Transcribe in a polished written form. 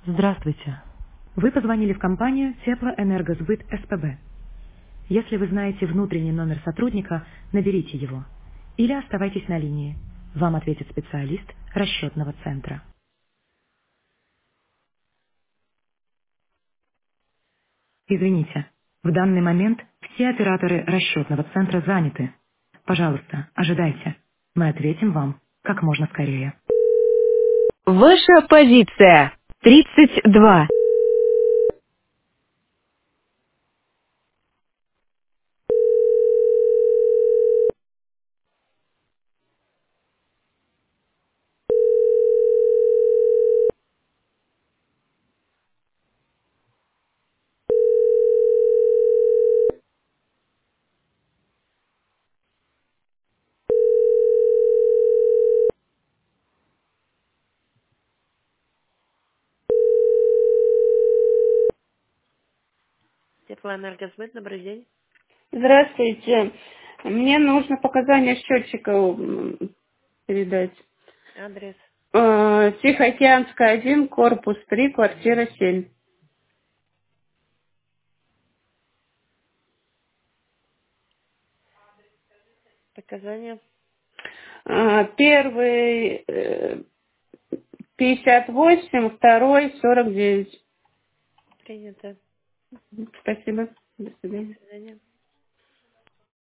Здравствуйте. Вы позвонили в компанию Теплоэнергосбыт СПБ. Если вы знаете внутренний номер сотрудника, наберите его. Или оставайтесь на линии. Вам ответит специалист расчетного центра. Извините, в данный момент все операторы расчетного центра заняты. Пожалуйста, ожидайте. Мы ответим вам как можно скорее. Ваша позиция 32. Теплоэнергосбыт, добрый день. Здравствуйте. Мне нужно показания счетчика передать. Адрес. Тихоокеанская, 1, корпус 3, квартира 7. Показания. Первый 58, второй 49. Принято. Спасибо. До До свидания. свидания.